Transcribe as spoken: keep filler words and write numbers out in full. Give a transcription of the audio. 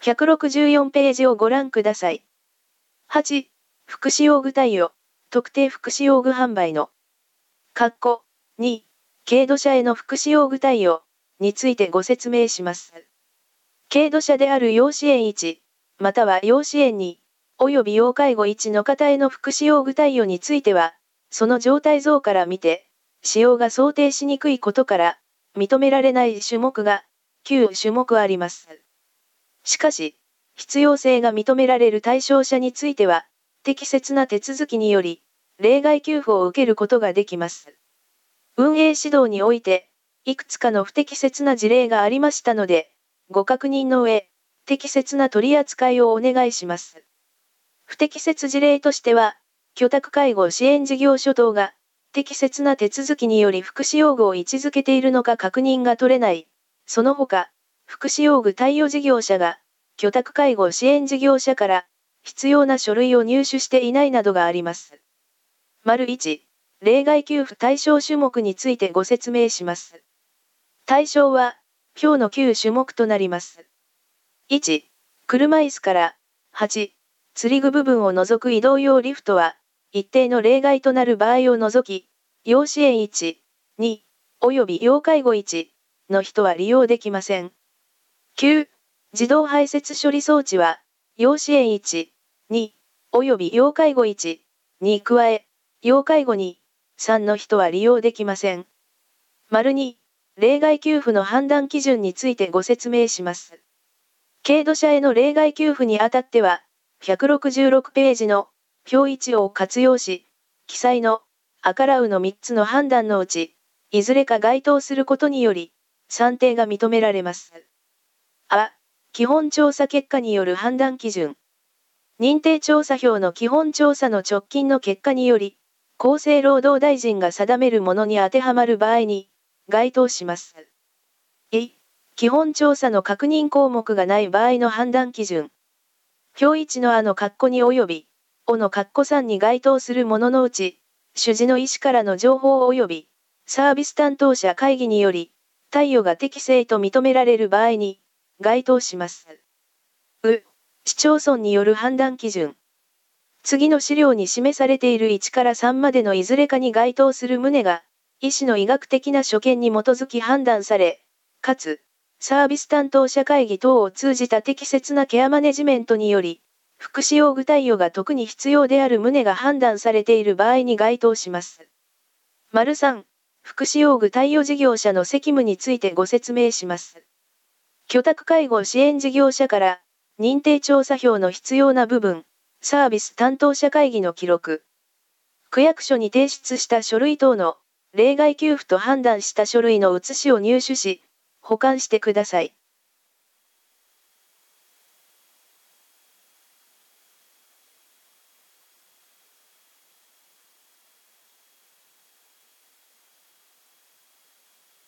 ひゃくろくじゅうよんページをご覧ください。はち、福祉用具貸与、特定福祉用具販売の、括弧に、軽度者への福祉用具貸与についてご説明します。軽度者である要支援いち、または要支援に、及び要介護いちの方への福祉用具貸与については、その状態像から見て、使用が想定しにくいことから、認められない種目がきゅう種目あります。しかし、必要性が認められる対象者については、適切な手続きにより、例外給付を受けることができます。運営指導において、いくつかの不適切な事例がありましたので、ご確認の上、適切な取り扱いをお願いします。不適切事例としては、居宅介護支援事業所等が、適切な手続きにより福祉用具を位置づけているのか確認が取れない。その他、福祉用具貸与事業者が、居宅介護支援事業者から、必要な書類を入手していないなどがあります。丸いち、例外給付対象種目についてご説明します。対象は、表のきゅう種目となります。いち、車椅子から、はち、釣り具部分を除く移動用リフトは、一定の例外となる場合を除き、要支援いち、に、及び要介護いちの人は利用できません。きゅう、自動排泄処理装置は、要支援いち、に、及び要介護いちに加え、要介護に、さんの人は利用できません。丸に、例外給付の判断基準についてご説明します。軽度者への例外給付にあたっては、ひゃくろくじゅうろくページの表いちを活用し、記載のあからうのみっつの判断のうち、いずれか該当することにより、算定が認められます。あ、基本調査結果による判断基準。認定調査票の基本調査の直近の結果により、厚生労働大臣が定めるものに当てはまる場合に、該当します。い、基本調査の確認項目がない場合の判断基準。表いちのあの括弧に及び、おの括弧さんに該当するもののうち、主事の医師からの情報及び、サービス担当者会議により、貸与が適正と認められる場合に、該当します。う、市町村による判断基準。次の資料に示されているいちからさんまでのいずれかに該当する旨が、医師の医学的な所見に基づき判断され、かつ、サービス担当者会議等を通じた適切なケアマネジメントにより、福祉用具貸与が特に必要である旨が判断されている場合に該当します。丸さん、福祉用具貸与事業者の責務についてご説明します。居宅介護支援事業者から、認定調査票の必要な部分、サービス担当者会議の記録。区役所に提出した書類等の、例外給付と判断した書類の写しを入手し、保管してください。